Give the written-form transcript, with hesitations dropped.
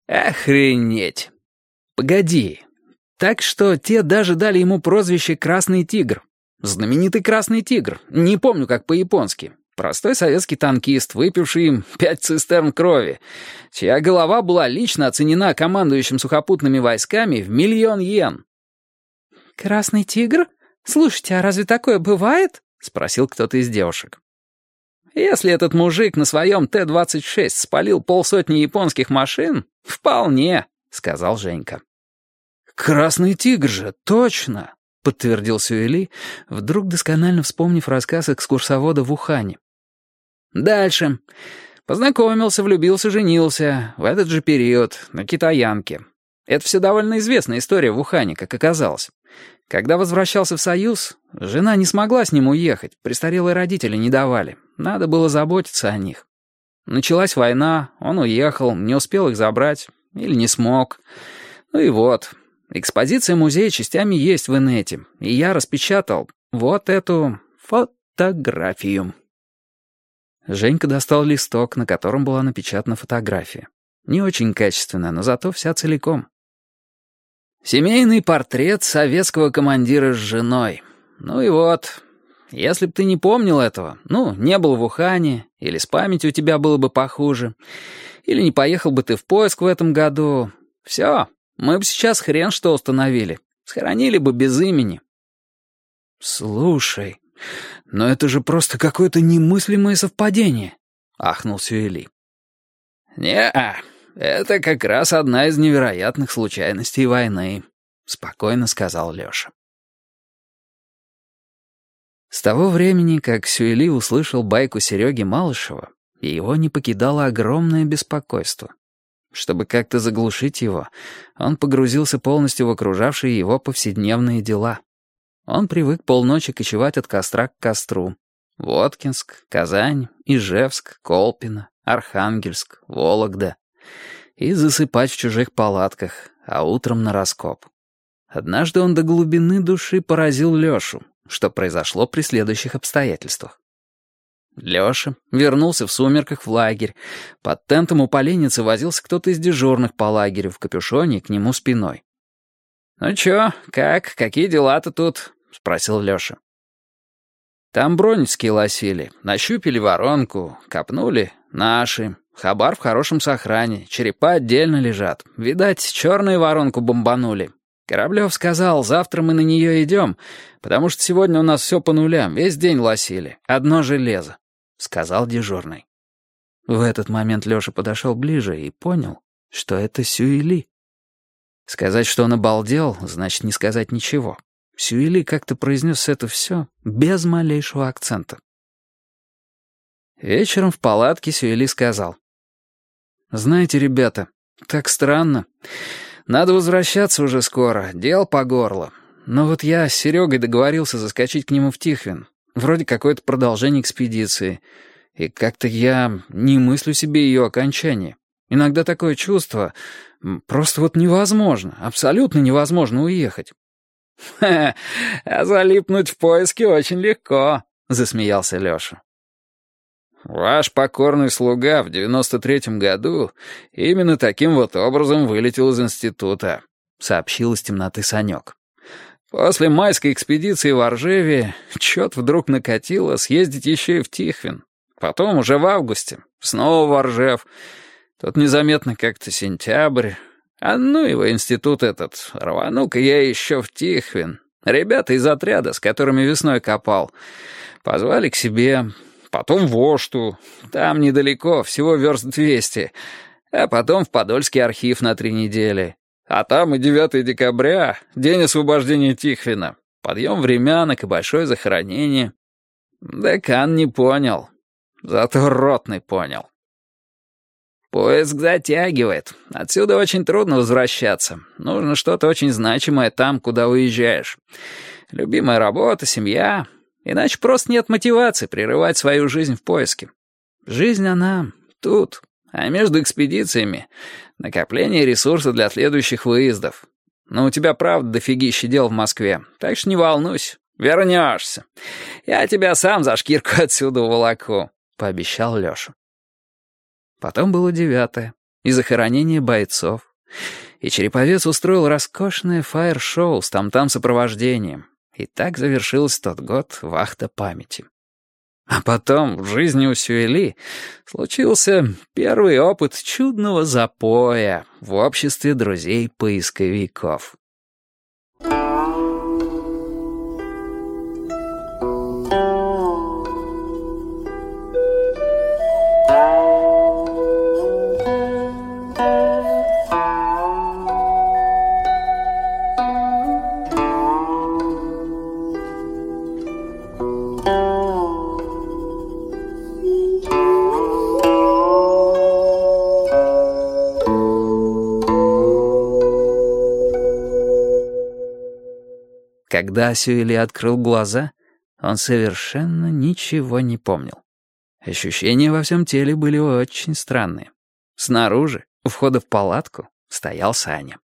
Охренеть. Погоди. Так что те даже дали ему прозвище «Красный тигр». Знаменитый «Красный тигр». Не помню, как по-японски. Простой советский танкист, выпивший им 5 цистерн крови, чья голова была лично оценена командующим сухопутными войсками в 1 000 000 йен. «Красный тигр? Слушайте, а разве такое бывает?» — спросил кто-то из девушек. Если этот мужик на своем Т-26 спалил 50 японских машин, вполне, — сказал Женька. «Красный тигр же, точно!» — подтвердил Сюэли, вдруг досконально вспомнив рассказ экскурсовода в Ухане. Дальше. Познакомился, влюбился, женился. В этот же период, на китаянке. Это все довольно известная история в Ухане, как оказалось. Когда возвращался в Союз, жена не смогла с ним уехать, престарелые родители не давали. Надо было заботиться о них. Началась война, он уехал, не успел их забрать, или не смог. Ну и вот, экспозиция музея частями есть в инете, и я распечатал вот эту фотографию. Женька достал листок, на котором была напечатана фотография. Не очень качественная, но зато вся целиком. Семейный портрет советского командира с женой. Ну и вот, если б ты не помнил этого, не был в Ухане, или с памятью у тебя было бы похуже, или не поехал бы ты в поиск в этом году, все, мы бы сейчас хрен что установили, схоронили бы без имени. «Слушай, но это же просто какое-то немыслимое совпадение», — ахнул Сюэли. «Не-а. Это как раз одна из невероятных случайностей войны», — спокойно сказал Лёша. С того времени, как Сюэли услышал байку Серёги Малышева, его не покидало огромное беспокойство. Чтобы как-то заглушить его, он погрузился полностью в окружавшие его повседневные дела. Он привык полночи кочевать от костра к костру. Воткинск, Казань, Ижевск, Колпино, Архангельск, Вологда. И засыпать в чужих палатках, а утром на раскоп. Однажды он до глубины души поразил Лёшу, что произошло при следующих обстоятельствах. Лёша вернулся в сумерках в лагерь. Под тентом у поленницы возился кто-то из дежурных по лагерю в капюшоне и к нему спиной. «Ну чё, как, какие дела-то тут?» — спросил Лёша. «Там броневские лосили, нащупили воронку, копнули, наши. Хабар в хорошем сохране, черепа отдельно лежат. Видать, черную воронку бомбанули. Кораблев сказал, завтра мы на нее идем, потому что сегодня у нас все по нулям, весь день лосили, одно железо», — сказал дежурный. В этот момент Лёша подошел ближе и понял, что это Сюэли. Сказать, что он обалдел, значит не сказать ничего. Сюэли как-то произнес это все без малейшего акцента. Вечером в палатке Сюэли сказал: «Знаете, ребята, так странно. Надо возвращаться уже скоро, дел по горло. Но вот я с Серегой договорился заскочить к нему в Тихвин. Вроде какое-то продолжение экспедиции. И как-то я не мыслю себе ее окончание. Иногда такое чувство, просто вот невозможно, абсолютно невозможно уехать». «Ха, а залипнуть в поиске очень легко», — засмеялся Лёша. «Ваш покорный слуга в 93-м году именно таким вот образом вылетел из института», — сообщил из темноты Санек. «После майской экспедиции в Оржеве чё-то вдруг накатило съездить еще и в Тихвин. Потом уже в августе снова в Оржев. Тут незаметно как-то сентябрь. А ну его институт этот, рвану-ка я еще в Тихвин. Ребята из отряда, с которыми весной копал, позвали к себе, потом в Ошту, там недалеко, всего верст 200, а потом в Подольский архив на 3 недели. А там и 9 декабря, день освобождения Тихвина, подъем времянок и большое захоронение. Декан не понял, зато ротный понял. Поиск затягивает. Отсюда очень трудно возвращаться. Нужно что-то очень значимое там, куда уезжаешь. Любимая работа, семья. Иначе просто нет мотивации прерывать свою жизнь в поиске. Жизнь, она тут. А между экспедициями накопление ресурсов для следующих выездов. Но у тебя, правда, дофигища дел в Москве. Так что не волнуйся. Вернешься. Я тебя сам за шкирку отсюда уволоку, — пообещал Леша. Потом было 9-е. и захоронение бойцов. И Череповец устроил роскошное фаер-шоу с там-там-сопровождением. И так завершилась тот год вахта памяти. А потом в жизни у Сюэли случился первый опыт чудного запоя в обществе друзей-поисковиков. Когда Сюэли открыл глаза, он совершенно ничего не помнил. Ощущения во всем теле были очень странные. Снаружи, у входа в палатку, стоял Саня.